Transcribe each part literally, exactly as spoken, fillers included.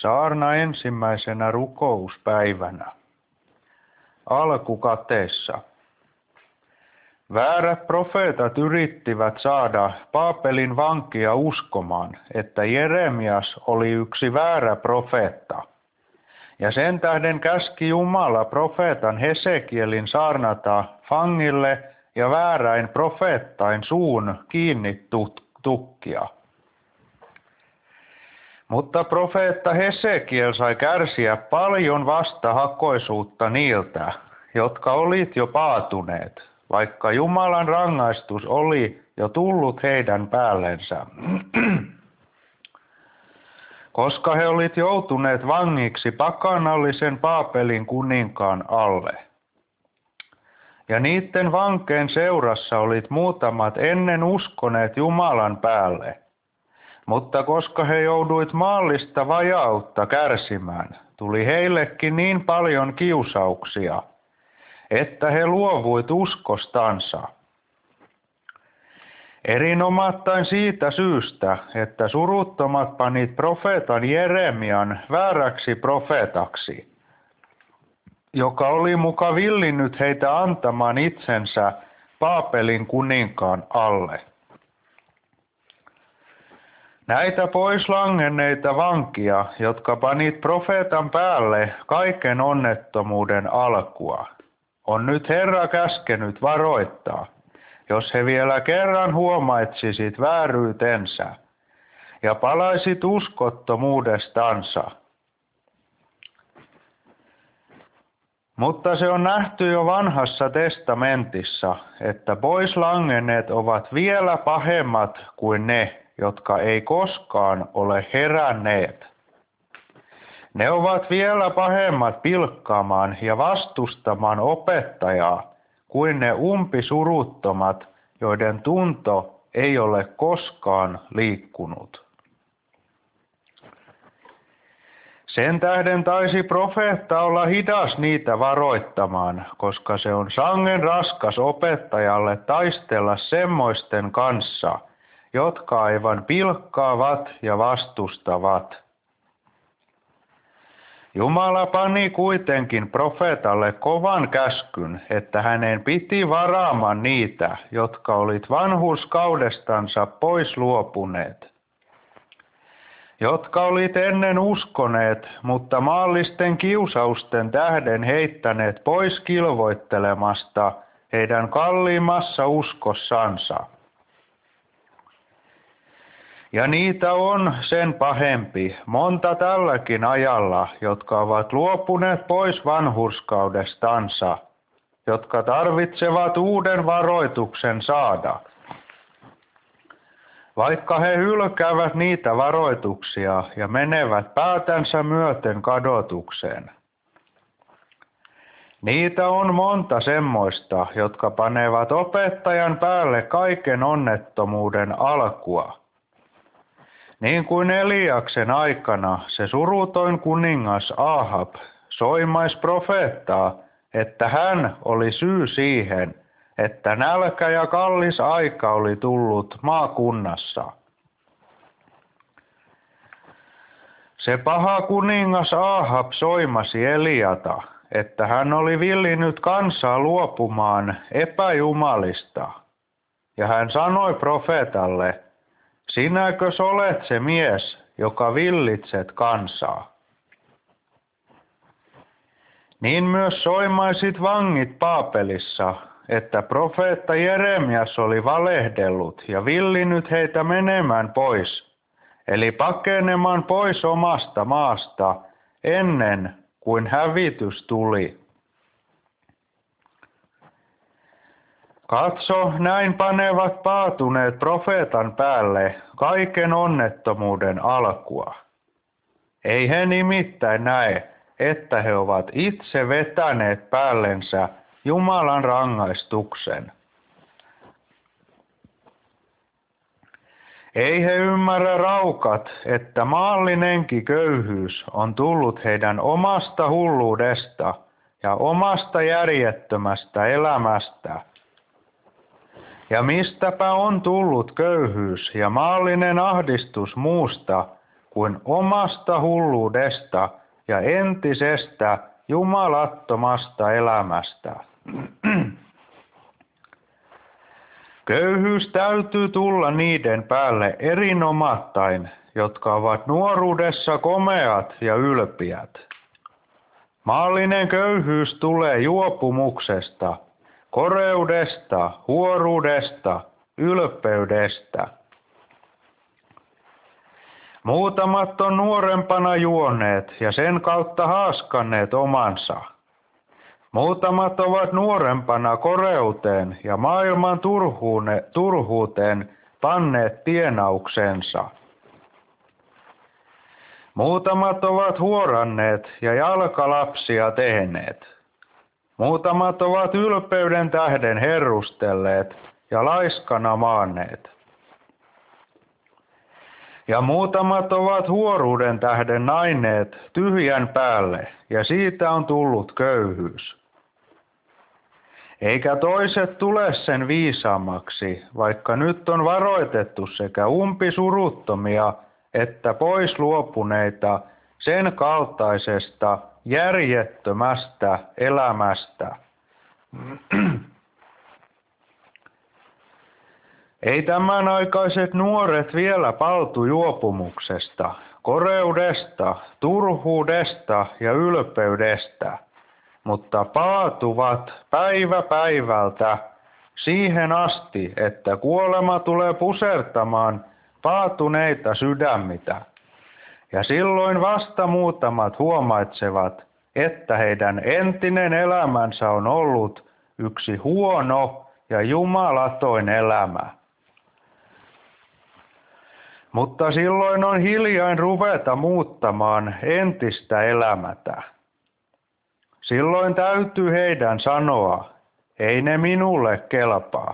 Saarna ensimmäisenä rukouspäivänä. Alkukateessa. Väärät profeetat yrittivät saada Paapelin vankia uskomaan, että Jeremias oli yksi väärä profeetta. Ja sen tähden käski Jumala profeetan Hesekielin saarnata vangille ja vääräin profeettain suun kiinni tukkia. Mutta profeetta Hesekiel sai kärsiä paljon vastahakoisuutta niiltä, jotka olit jo paatuneet, vaikka Jumalan rangaistus oli jo tullut heidän päällensä. Koska he olivat joutuneet vangiksi pakanallisen Paapelin kuninkaan alle. Ja niiden vankeen seurassa olit muutamat ennen uskoneet Jumalan päälle. Mutta koska he jouduit maallista vajautta kärsimään, tuli heillekin niin paljon kiusauksia, että he luovuit uskostansa. Erinomattain siitä syystä, että suruttomat panit profeetan Jeremian vääräksi profeetaksi, joka oli muka villinnyt heitä antamaan itsensä Paapelin kuninkaan alle. Näitä pois langenneita vankia, jotka panit profeetan päälle kaiken onnettomuuden alkua, on nyt Herra käskenyt varoittaa, jos he vielä kerran huomaitsisit vääryytensä ja palaisit uskottomuudestansa. Mutta se on nähty jo vanhassa testamentissa, että pois langenneet ovat vielä pahemmat kuin ne, jotka ei koskaan ole heränneet. Ne ovat vielä pahemmat pilkkaamaan ja vastustamaan opettajaa kuin ne umpisuruttomat, joiden tunto ei ole koskaan liikkunut. Sen tähden taisi profeetta olla hidas niitä varoittamaan, koska se on sangen raskas opettajalle taistella semmoisten kanssa, jotka aivan pilkkaavat ja vastustavat. Jumala pani kuitenkin profeetalle kovan käskyn, että hänen piti varaamaan niitä, jotka olit vanhurskaudestansa pois luopuneet, jotka olit ennen uskoneet, mutta maallisten kiusausten tähden heittäneet pois kilvoittelemasta heidän kalliimmassa uskossansa. Ja niitä on sen pahempi, monta tälläkin ajalla, jotka ovat luopuneet pois vanhurskaudestansa, jotka tarvitsevat uuden varoituksen saada. Vaikka he hylkäävät niitä varoituksia ja menevät päätänsä myöten kadotukseen. Niitä on monta semmoista, jotka panevat opettajan päälle kaiken onnettomuuden alkua. Niin kuin Eliaksen aikana se surutoin kuningas Ahab soimais profeettaa, että hän oli syy siihen, että nälkä ja kallis aika oli tullut maakunnassa. Se paha kuningas Ahab soimasi Eliata, että hän oli villinnyt kansaa luopumaan epäjumalista, ja hän sanoi profeetalle, sinäkös olet se mies, joka villitset kansaa? Niin myös soimaisit vangit Paapelissa, että profeetta Jeremias oli valehdellut ja villinnyt heitä menemään pois, eli pakenemaan pois omasta maasta ennen kuin hävitys tuli. Katso, näin panevat paatuneet profeetan päälle kaiken onnettomuuden alkua. Ei he nimittäin näe, että he ovat itse vetäneet päällensä Jumalan rangaistuksen. Ei he ymmärrä raukat, että maallinenkin köyhyys on tullut heidän omasta hulluudesta ja omasta järjettömästä elämästä. Ja mistäpä on tullut köyhyys ja maallinen ahdistus muusta kuin omasta hulluudesta ja entisestä jumalattomasta elämästä. Köyhyys täytyy tulla niiden päälle erinomattain, jotka ovat nuoruudessa komeat ja ylpiät. Maallinen köyhyys tulee juopumuksesta, koreudesta, huoruudesta, ylpeydestä. Muutamat on nuorempana juoneet ja sen kautta haaskanneet omansa. Muutamat ovat nuorempana koreuteen ja maailman turhuune, turhuuteen panneet tienauksensa. Muutamat ovat huoranneet ja jalkalapsia tehneet. Muutamat ovat ylpeyden tähden herrustelleet ja laiskana maanneet. Ja muutamat ovat huoruuden tähden nainneet tyhjän päälle, ja siitä on tullut köyhyys. Eikä toiset tule sen viisaammaksi, vaikka nyt on varoitettu sekä umpisuruttomia että pois luopuneita sen kaltaisesta järjettömästä elämästä. Ei tämanaikaiset nuoret vielä paltu juopumuksesta, koreudesta, turhuudesta ja ylpeydestä, mutta paatuvat päivä päivältä siihen asti, että kuolema tulee pusertamaan paatuneita sydämitä. Ja silloin vasta muutamat huomaitsevat, että heidän entinen elämänsä on ollut yksi huono ja jumalatoin elämä. Mutta silloin on hiljain ruveta muuttamaan entistä elämätä. Silloin täytyy heidän sanoa, ei ne minulle kelpaa.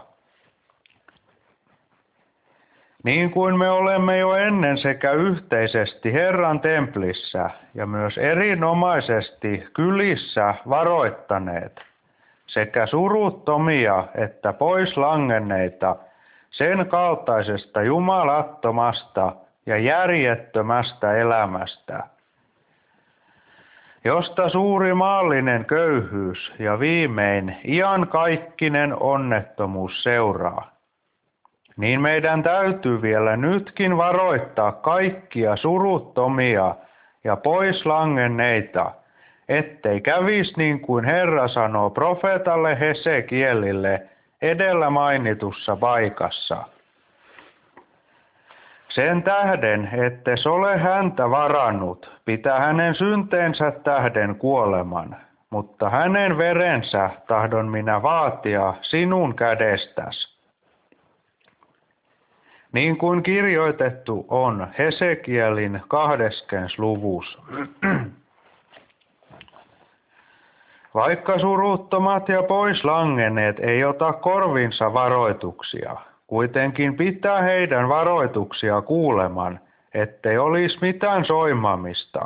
Niin kuin me olemme jo ennen sekä yhteisesti Herran templissä ja myös erinomaisesti kylissä varoittaneet, sekä suruttomia että pois langenneita sen kaltaisesta jumalattomasta ja järjettömästä elämästä, josta suuri maallinen köyhyys ja viimein iankaikkinen onnettomuus seuraa. Niin meidän täytyy vielä nytkin varoittaa kaikkia suruttomia ja pois langenneita, ettei kävisi niin kuin Herra sanoo profeetalle Hesekielille edellä mainitussa paikassa. Sen tähden, ettes ole häntä varannut, pitää hänen synteensä tähden kuoleman, mutta hänen verensä tahdon minä vaatia sinun kädestäs. Niin kuin kirjoitettu on Hesekielin kahdeskens luvus. Vaikka suruttomat ja pois langenneet ei ota korvinsa varoituksia, kuitenkin pitää heidän varoituksia kuuleman, ettei olisi mitään soimamista.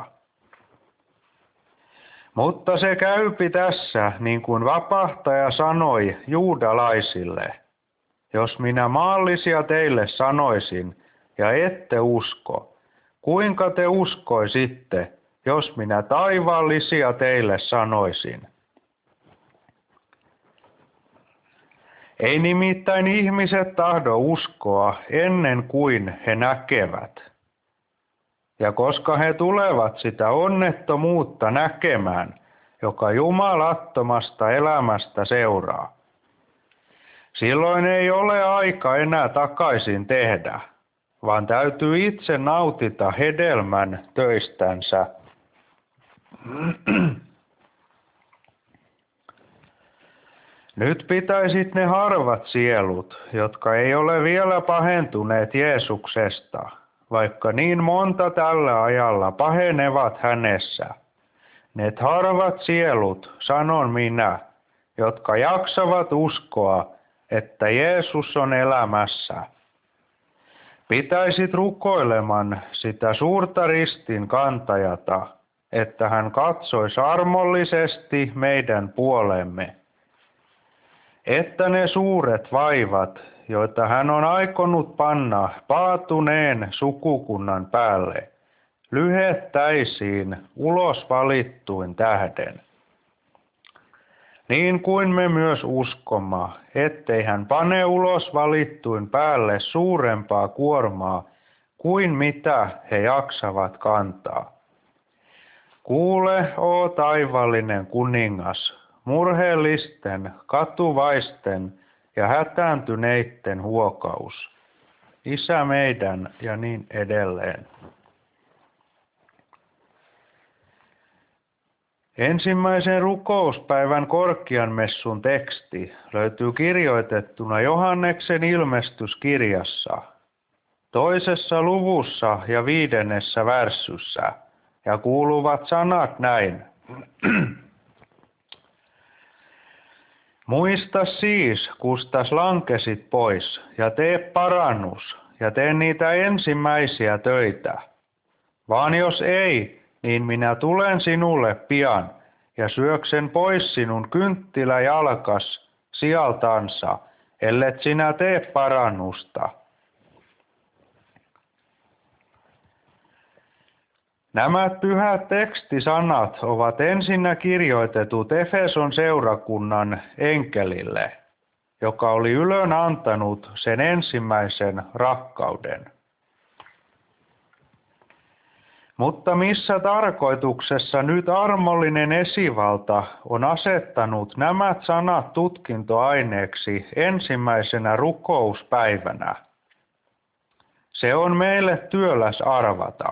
Mutta se käypi tässä, niin kuin vapahtaja sanoi juudalaisille. Jos minä maallisia teille sanoisin, ja ette usko, kuinka te uskoisitte, jos minä taivaallisia teille sanoisin? Ei nimittäin ihmiset tahdo uskoa ennen kuin he näkevät. Ja koska he tulevat sitä onnettomuutta näkemään, joka jumalattomasta elämästä seuraa, silloin ei ole aika enää takaisin tehdä, vaan täytyy itse nautita hedelmän töistänsä. Nyt pitäisit ne harvat sielut, jotka ei ole vielä pahentuneet Jeesuksesta, vaikka niin monta tällä ajalla pahenevat hänessä. Ne harvat sielut, sanon minä, jotka jaksavat uskoa, että Jeesus on elämässä. Pitäisit rukoileman sitä suurta ristin kantajata, että hän katsoisi armollisesti meidän puolemme. Että ne suuret vaivat, joita hän on aikonut panna paatuneen sukukunnan päälle, lyhettäisiin ulos valittuin tähden. Niin kuin me myös uskomme, ettei hän pane ulos valittuin päälle suurempaa kuormaa kuin mitä he jaksavat kantaa. Kuule, o taivaallinen kuningas, murheellisten, katuvaisten ja hätääntyneitten huokaus. Isä meidän ja niin edelleen. Ensimmäisen rukouspäivän korkeanmessun teksti löytyy kirjoitettuna Johanneksen ilmestyskirjassa, toisessa luvussa ja viidennessä värssyssä, ja kuuluvat sanat näin. Muista siis, kustas lankesit pois, ja tee parannus, ja tee niitä ensimmäisiä töitä. Vaan jos ei, niin minä tulen sinulle pian, ja syöksen pois sinun kynttiläjalkas sijaltansa, ellet sinä tee parannusta. Nämä pyhät tekstisanat ovat ensinnä kirjoitetut Efeson seurakunnan enkelille, joka oli ylön antanut sen ensimmäisen rakkauden. Mutta missä tarkoituksessa nyt armollinen esivalta on asettanut nämä sanat tutkintoaineeksi ensimmäisenä rukouspäivänä? Se on meille työläs arvata.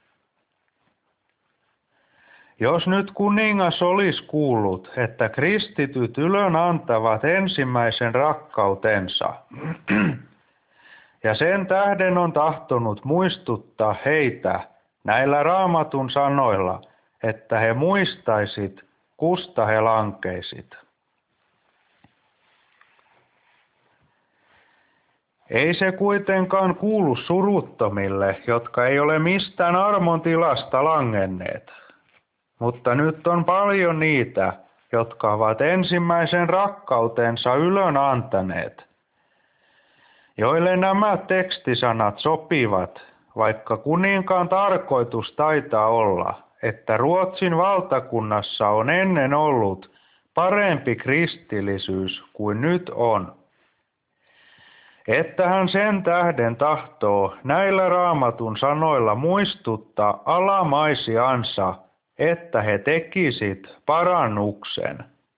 Jos nyt kuningas olisi kuullut, että kristityt ylön antavat ensimmäisen rakkautensa, ja sen tähden on tahtonut muistuttaa heitä näillä Raamatun sanoilla, että he muistaisit, kusta he lankeisit. Ei se kuitenkaan kuulu suruttomille, jotka ei ole mistään armon tilasta langenneet. Mutta nyt on paljon niitä, jotka ovat ensimmäisen rakkautensa ylön antaneet, joille nämä tekstisanat sopivat, vaikka kuninkaan tarkoitus taitaa olla, että Ruotsin valtakunnassa on ennen ollut parempi kristillisyys kuin nyt on. Että hän sen tähden tahtoo näillä Raamatun sanoilla muistuttaa alamaisiansa, että he tekisit parannuksen.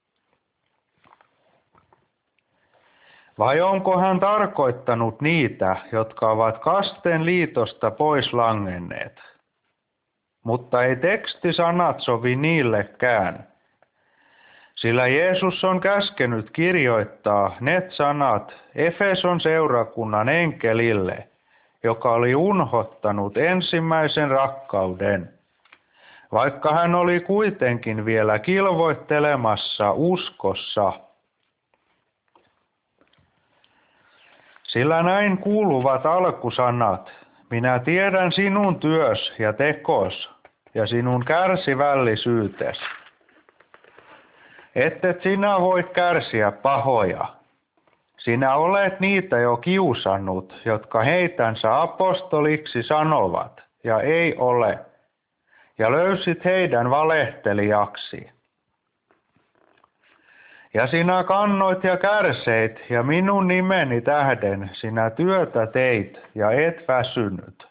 Vai onko hän tarkoittanut niitä, jotka ovat kasteen liitosta pois langenneet? Mutta ei tekstisanat sovi niillekään, sillä Jeesus on käskenyt kirjoittaa ne sanat Efeson seurakunnan enkelille, joka oli unhottanut ensimmäisen rakkauden, vaikka hän oli kuitenkin vielä kilvoittelemassa uskossa. Sillä näin kuuluvat alkusanat, minä tiedän sinun työs ja tekos ja sinun kärsivällisyytes. Ettet sinä voi kärsiä pahoja. Sinä olet niitä jo kiusannut, jotka heitänsä apostoliksi sanovat, ja ei ole, ja löysit heidän valehtelijaksi. Ja sinä kannoit ja kärseit, ja minun nimeni tähden sinä työtä teit, ja et väsynyt.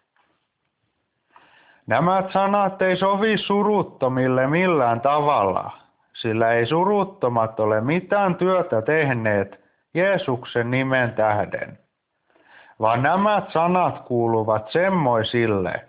Nämä sanat ei sovi suruttomille millään tavalla, sillä ei suruttomat ole mitään työtä tehneet Jeesuksen nimen tähden, vaan nämä sanat kuuluvat semmoisille,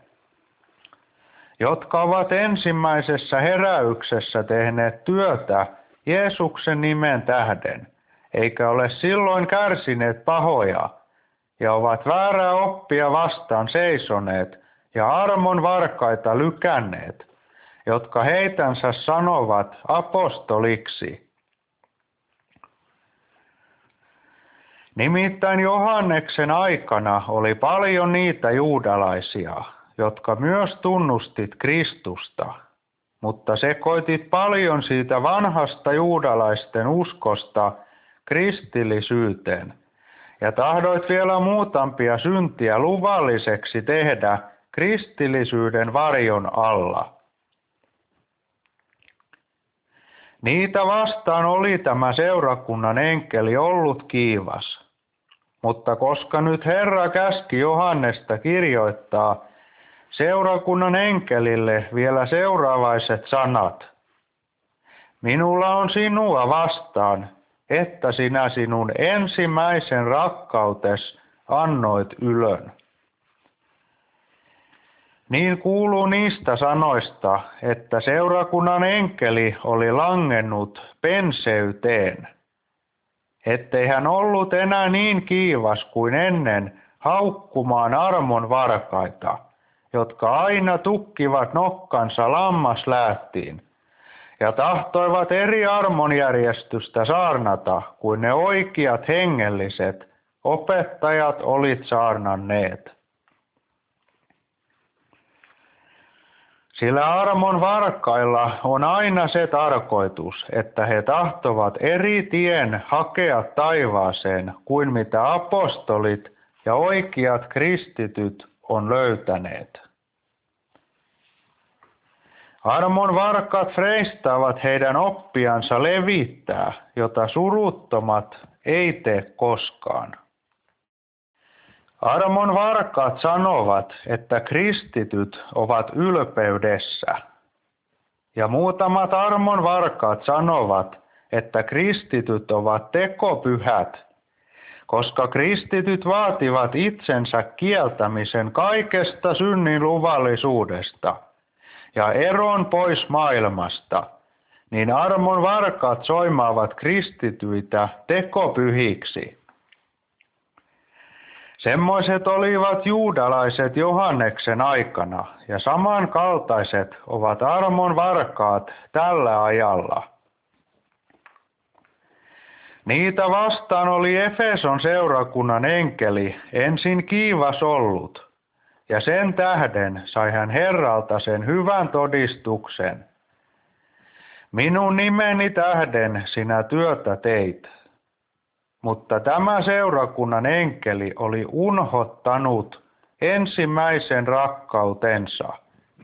jotka ovat ensimmäisessä heräyksessä tehneet työtä Jeesuksen nimen tähden, eikä ole silloin kärsineet pahoja, ja ovat väärää oppia vastaan seisoneet ja armon varkaita lykänneet, jotka heitänsä sanovat apostoliksi. Nimittäin Johanneksen aikana oli paljon niitä juudalaisia, jotka myös tunnustit Kristusta, mutta sekoitit paljon siitä vanhasta juudalaisten uskosta kristillisyyteen, ja tahdoit vielä muutampia syntiä luvalliseksi tehdä kristillisyyden varjon alla. Niitä vastaan oli tämä seurakunnan enkeli ollut kiivas, mutta koska nyt Herra käski Johannesta kirjoittaa seurakunnan enkelille vielä seuraavaiset sanat. Minulla on sinua vastaan, että sinä sinun ensimmäisen rakkautes annoit ylön. Niin kuuluu niistä sanoista, että seurakunnan enkeli oli langennut penseyteen, ettei hän ollut enää niin kiivas kuin ennen haukkumaan armon varkaita, jotka aina tukkivat nokkansa lammasläättiin ja tahtoivat eri armonjärjestystä saarnata kuin ne oikeat hengelliset opettajat olit saarnanneet. Sillä armon varkailla on aina se tarkoitus, että he tahtovat eri tien hakea taivaaseen kuin mitä apostolit ja oikeat kristityt on löytäneet. Armon varkaat freistaavat heidän oppiansa levittää, jota suruttomat ei tee koskaan. Armon varkaat sanovat, että kristityt ovat ylpeydessä. Ja muutamat armon varkaat sanovat, että kristityt ovat tekopyhät, koska kristityt vaativat itsensä kieltämisen kaikesta synnin luvallisuudesta ja eron pois maailmasta, niin armon varkaat soimaavat kristityitä tekopyhiksi. Semmoiset olivat juudalaiset Johanneksen aikana, ja samankaltaiset ovat armon varkaat tällä ajalla. Niitä vastaan oli Efeson seurakunnan enkeli ensin kiivas ollut, ja sen tähden sai hän Herralta sen hyvän todistuksen. Minun nimeni tähden sinä työtä teit. Mutta tämä seurakunnan enkeli oli unhottanut ensimmäisen rakkautensa.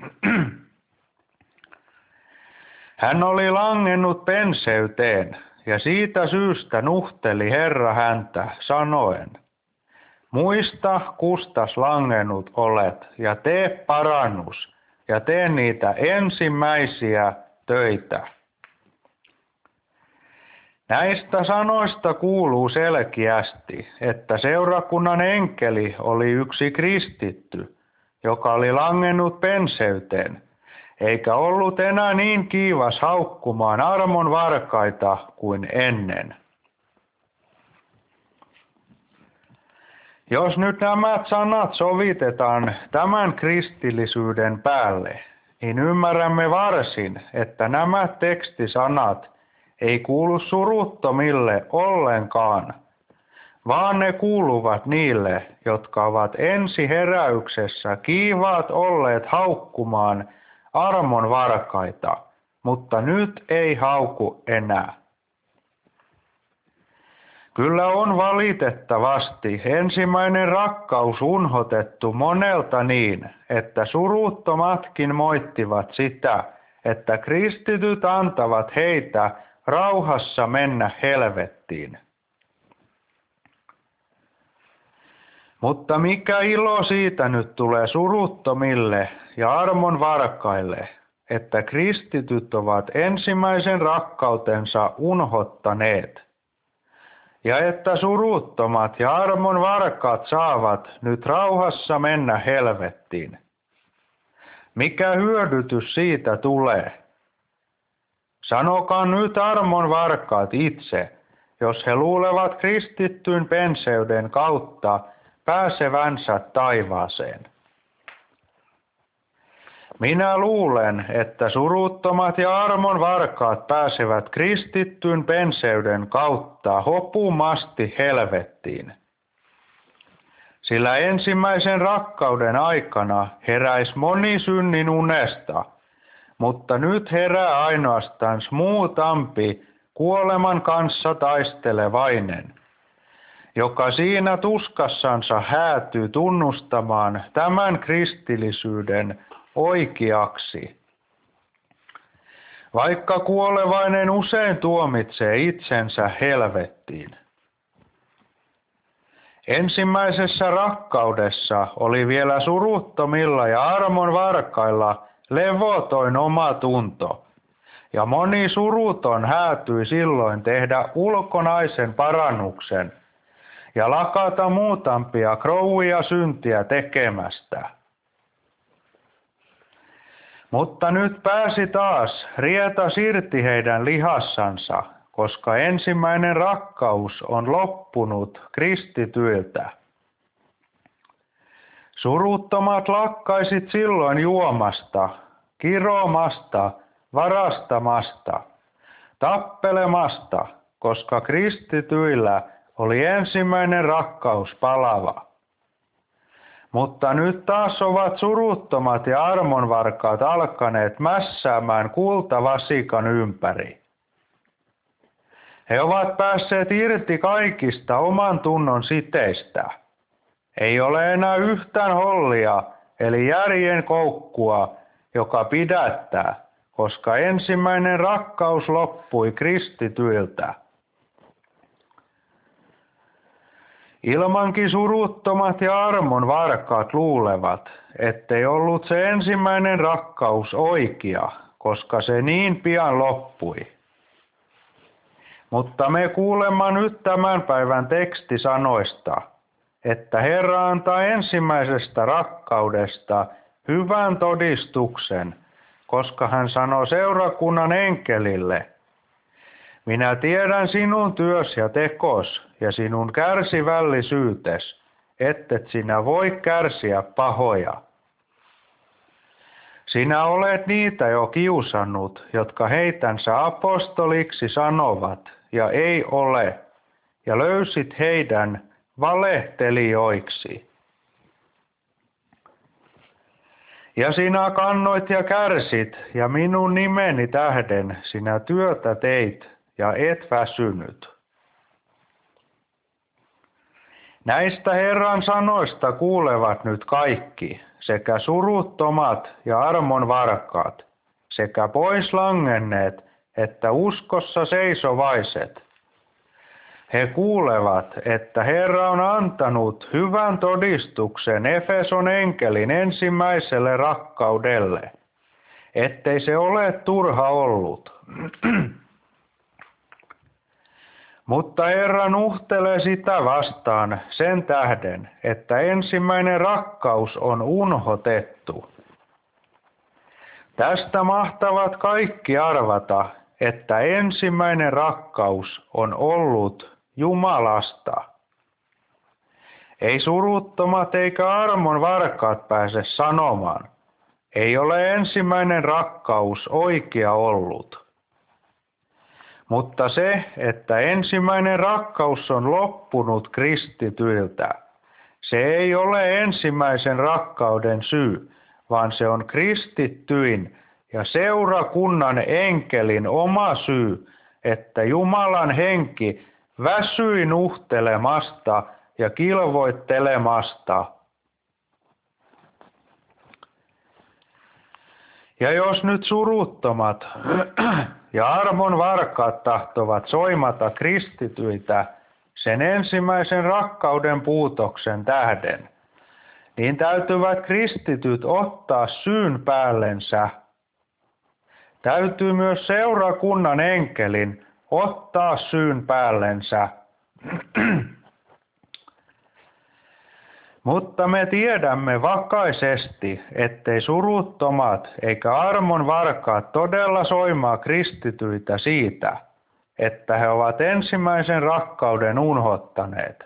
Hän oli langennut penseyteen, ja siitä syystä nuhteli Herra häntä sanoen, muista, kustas langennut olet, ja tee parannus, ja tee niitä ensimmäisiä töitä. Näistä sanoista kuuluu selkeästi, että seurakunnan enkeli oli yksi kristitty, joka oli langennut penseyteen, eikä ollut enää niin kiivas haukkumaan armon varkaita kuin ennen. Jos nyt nämä sanat sovitetaan tämän kristillisyyden päälle, niin ymmärrämme varsin, että nämä tekstisanat ei kuulu suruttomille ollenkaan, vaan ne kuuluvat niille, jotka ovat ensi heräyksessä kiivaat olleet haukkumaan armon varkaita, mutta nyt ei hauku enää. Kyllä on valitettavasti ensimmäinen rakkaus unhotettu monelta niin, että suruttomatkin moittivat sitä, että kristityt antavat heitä rauhassa mennä helvettiin. Mutta mikä ilo siitä nyt tulee suruttomille ja armon varkaille, että kristityt ovat ensimmäisen rakkautensa unhottaneet, ja että suruttomat ja armon varkaat saavat nyt rauhassa mennä helvettiin. Mikä hyödytys siitä tulee? Sanokaa nyt armon varkaat itse, jos he luulevat kristittyyn penseyden kautta pääsevänsä taivaaseen. Minä luulen, että suruttomat ja armon varkaat pääsevät kristittyyn penseyden kautta hopumasti helvettiin. Sillä ensimmäisen rakkauden aikana heräisi moni synnin unesta, mutta nyt herää ainoastaan muutampi kuoleman kanssa taistelevainen. joka siinä tuskassansa häätyy tunnustamaan tämän kristillisyyden oikeaksi. Vaikka kuolevainen usein tuomitsee itsensä helvettiin. Ensimmäisessä rakkaudessa oli vielä suruttomilla ja armon varkailla levotoin omatunto, ja moni suruton häätyi silloin tehdä ulkonaisen parannuksen ja lakata muutampia krouia syntiä tekemästä. Mutta nyt pääsi taas rietas irti heidän lihassansa, koska ensimmäinen rakkaus on loppunut kristityiltä. Suruttomat lakkaisit silloin juomasta, kiromasta, varastamasta, tappelemasta, koska kristityillä oli ensimmäinen rakkaus palava. Mutta nyt taas ovat suruttomat ja armonvarkaat alkaneet mässäämään kultavasikan ympäri. He ovat päässeet irti kaikista oman tunnon siteistä. Ei ole enää yhtään hollia, eli järjen koukkua, joka pidättää, koska ensimmäinen rakkaus loppui kristityiltä. Ilmankin suruttomat ja armon varkaat luulevat, ettei ollut se ensimmäinen rakkaus oikea, koska se niin pian loppui. Mutta me kuulemme nyt tämän päivän tekstisanoista, että Herra antaa ensimmäisestä rakkaudesta hyvän todistuksen, koska hän sanoi seurakunnan enkelille: minä tiedän sinun työs ja tekos ja sinun kärsivällisyytes, ettet sinä voi kärsiä pahoja. Sinä olet niitä jo kiusannut, jotka heitänsä apostoliksi sanovat, ja ei ole, ja löysit heidän valehtelijoiksi. Ja sinä kannoit ja kärsit, ja minun nimeni tähden sinä työtä teit, ja et väsynyt. Näistä Herran sanoista kuulevat nyt kaikki, sekä suruttomat ja armon varkaat, sekä pois langenneet, että uskossa seisovaiset. He kuulevat, että Herra on antanut hyvän todistuksen Efeson enkelin ensimmäiselle rakkaudelle, ettei se ole turha ollut. Mutta Herra nuhtelee sitä vastaan sen tähden, että ensimmäinen rakkaus on unhotettu. Tästä mahtavat kaikki arvata, että ensimmäinen rakkaus on ollut Jumalasta. Ei suruttomat eikä armon varkaat pääse sanomaan, ei ole ensimmäinen rakkaus oikea ollut. Mutta se, että ensimmäinen rakkaus on loppunut kristityiltä, se ei ole ensimmäisen rakkauden syy, vaan se on kristittyin ja seurakunnan enkelin oma syy, että Jumalan henki väsyi nuhtelemasta ja kilvoittelemasta. Ja jos nyt suruttomat ja armon varkaat tahtovat soimata kristityitä sen ensimmäisen rakkauden puutoksen tähden, niin täytyvät kristityt ottaa syyn päällensä. Täytyy myös seurakunnan enkelin ottaa syyn päällensä. Mutta me tiedämme vakaisesti, ettei suruttomat eikä armon varkaat todella soimaa kristityitä siitä, että he ovat ensimmäisen rakkauden unhottaneet.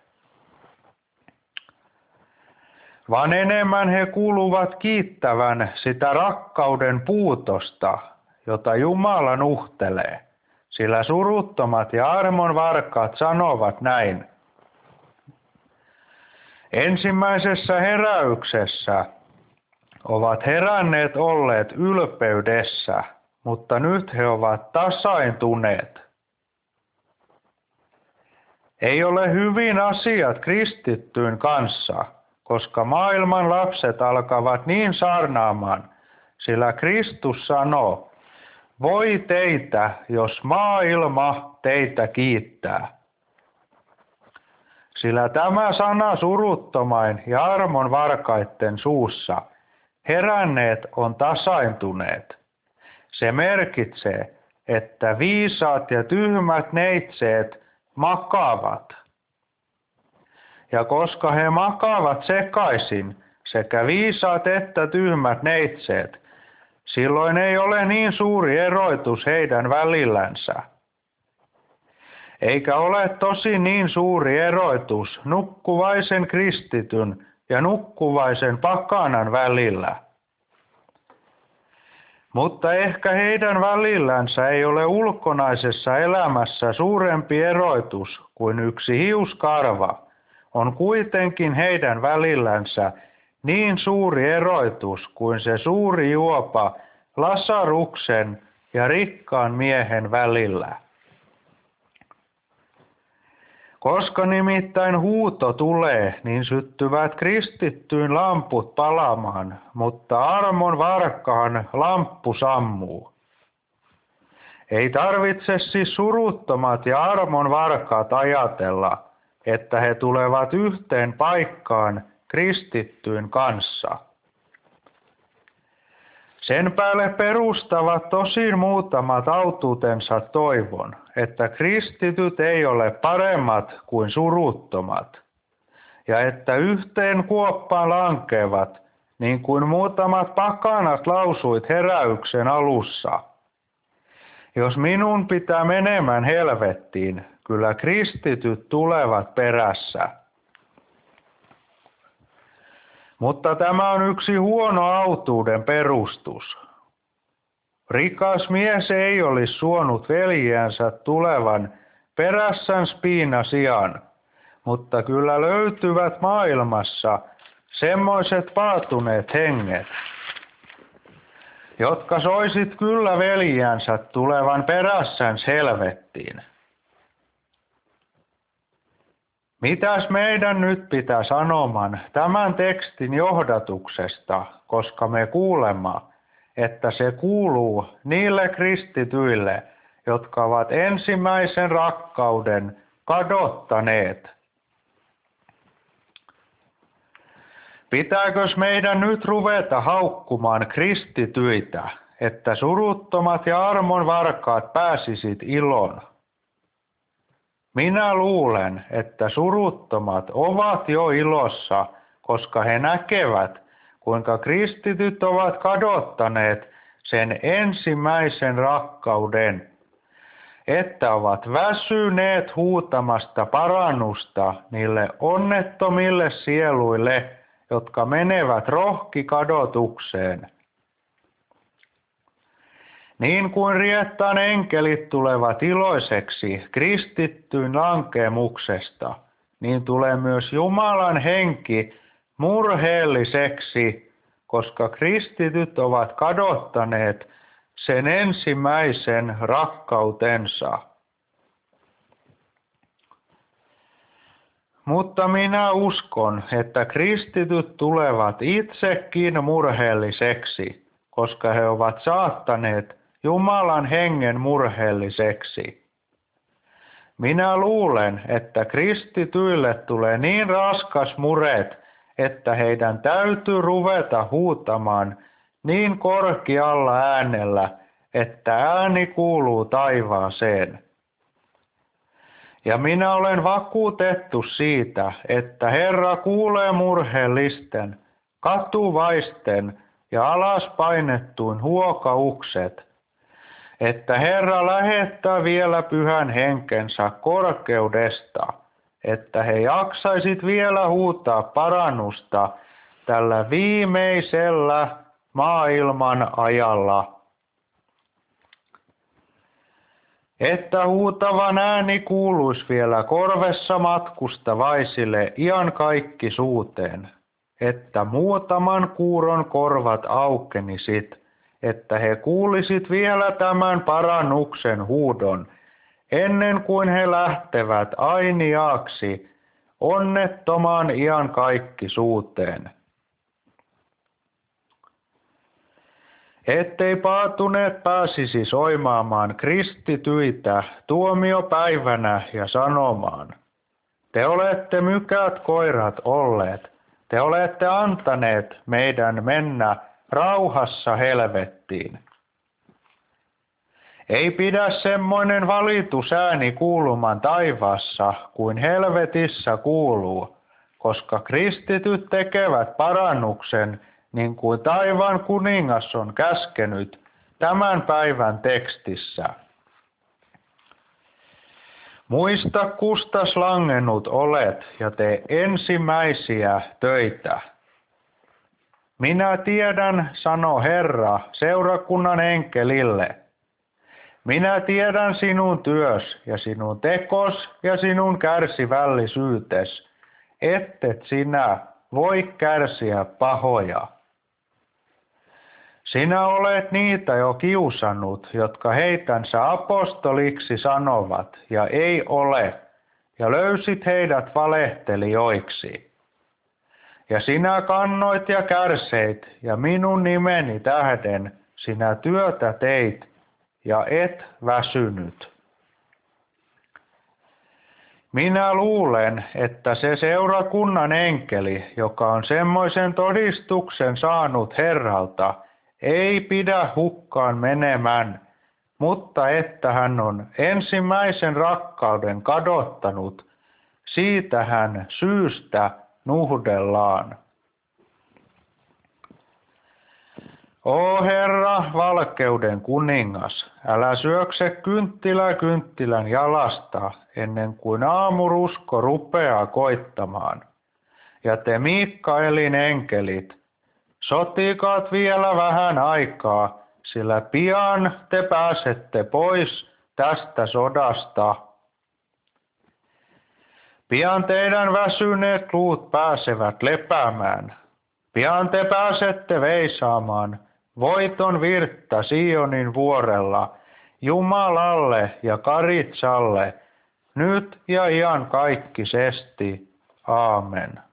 Vaan enemmän he kuuluvat kiittävän sitä rakkauden puutosta, jota Jumala nuhtelee, sillä suruttomat ja armon varkaat sanovat näin: ensimmäisessä heräyksessä ovat heränneet olleet ylpeydessä, mutta nyt he ovat tasaintuneet. Ei ole hyvin asiat kristittyyn kanssa, koska maailman lapset alkavat niin saarnaamaan, sillä Kristus sanoo, voi teitä, jos maailma teitä kiittää. Sillä tämä sana suruttomain ja armon varkaitten suussa, heränneet on tasaintuneet. Se merkitsee, että viisaat ja tyhmät neitseet makaavat. Ja koska he makaavat sekaisin, sekä viisaat että tyhmät neitseet, silloin ei ole niin suuri eroitus heidän välillänsä. Eikä ole tosi niin suuri eroitus nukkuvaisen kristityn ja nukkuvaisen pakanan välillä. Mutta ehkä heidän välillänsä ei ole ulkonaisessa elämässä suurempi eroitus kuin yksi hiuskarva, on kuitenkin heidän välillänsä niin suuri eroitus kuin se suuri juopa Lasaruksen ja rikkaan miehen välillä. Koska nimittäin huuto tulee, niin syttyvät kristittyyn lamput palamaan, mutta armon varkaan lamppu sammuu. Ei tarvitse siis suruttomat ja armon varkaat ajatella, että he tulevat yhteen paikkaan kristittyyn kanssa. Sen päälle perustavat tosin muutamat autuutensa toivon, että kristityt ei ole paremmat kuin suruttomat, ja että yhteen kuoppaan lankevat, niin kuin muutamat pakanat lausuit heräyksen alussa. Jos minun pitää menemään helvettiin, kyllä kristityt tulevat perässä. Mutta tämä on yksi huono autuuden perustus. Rikas mies ei olisi suonut veljeänsä tulevan perässään spiina sijaan, mutta kyllä löytyvät maailmassa semmoiset paatuneet henget, jotka soisit kyllä veljänsä tulevan perässään helvettiin. Mitäs meidän nyt pitää sanomaan tämän tekstin johdatuksesta, koska me kuulemme, että se kuuluu niille kristityille, jotka ovat ensimmäisen rakkauden kadottaneet. Pitääkös meidän nyt ruveta haukkumaan kristityitä, että suruttomat ja armon varkaat pääsisit ilon? Minä luulen, että suruttomat ovat jo ilossa, koska he näkevät, kuinka kristityt ovat kadottaneet sen ensimmäisen rakkauden, että ovat väsyneet huutamasta parannusta niille onnettomille sieluille, jotka menevät rohki kadotukseen. Niin kuin riettaan enkelit tulevat iloiseksi kristittyyn lankemuksesta, niin tulee myös Jumalan henki murheelliseksi, koska kristityt ovat kadottaneet sen ensimmäisen rakkautensa. Mutta minä uskon, että kristityt tulevat itsekin murheelliseksi, koska he ovat saattaneet Jumalan hengen murheelliseksi. Minä luulen, että kristityille tulee niin raskas muret, että heidän täytyy ruveta huutamaan niin korkealla äänellä, että ääni kuuluu taivaaseen. Ja minä olen vakuutettu siitä, että Herra kuulee murheellisten, katuvaisten ja alaspainettuin huokaukset, että Herra lähettää vielä pyhän henkensä korkeudesta, että he jaksaisit vielä huutaa parannusta tällä viimeisellä maailman ajalla. Että huutavan ääni kuuluisi vielä korvessa matkustavaisille iankaikkisuuteen, että muutaman kuuron korvat aukenisit, että he kuulisit vielä tämän parannuksen huudon, ennen kuin he lähtevät ainiaaksi onnettomaan iankaikkisuuteen. Ettei paatuneet pääsisi soimaamaan kristityitä tuomiopäivänä ja sanomaan, te olette mykät koirat olleet, te olette antaneet meidän mennä rauhassa helvettiin. Ei pidä semmoinen valitusääni kuuluman taivaassa kuin helvetissä kuuluu, koska kristityt tekevät parannuksen niin kuin taivaan kuningas on käskenyt tämän päivän tekstissä. Muista, kustas langennut olet ja tee ensimmäisiä töitä. Minä tiedän, sano Herra, seurakunnan enkelille. Minä tiedän sinun työs ja sinun tekos ja sinun kärsivällisyytes, ettet sinä voi kärsiä pahoja. Sinä olet niitä jo kiusannut, jotka heitänsä apostoliksi sanovat, ja ei ole, ja löysit heidät valehtelijoiksi. Ja sinä kannoit ja kärseit, ja minun nimeni tähden sinä työtä teit, ja et väsynyt. Minä luulen, että se seurakunnan enkeli, joka on semmoisen todistuksen saanut Herralta, ei pidä hukkaan menemään, mutta että hän on ensimmäisen rakkauden kadottanut, siitä hän syystä nuhdellaan. O Herra, valkeuden kuningas, älä syökse kynttilä kynttilän jalasta, ennen kuin aamurusko rupeaa koittamaan. Ja te Mikaelin enkelit, sotikaat vielä vähän aikaa, sillä pian te pääsette pois tästä sodasta. Pian teidän väsyneet luut pääsevät lepäämään. Pian te pääsette veisaamaan voiton virttä Sionin vuorella, Jumalalle ja Karitsalle, nyt ja iankaikkisesti. Aamen.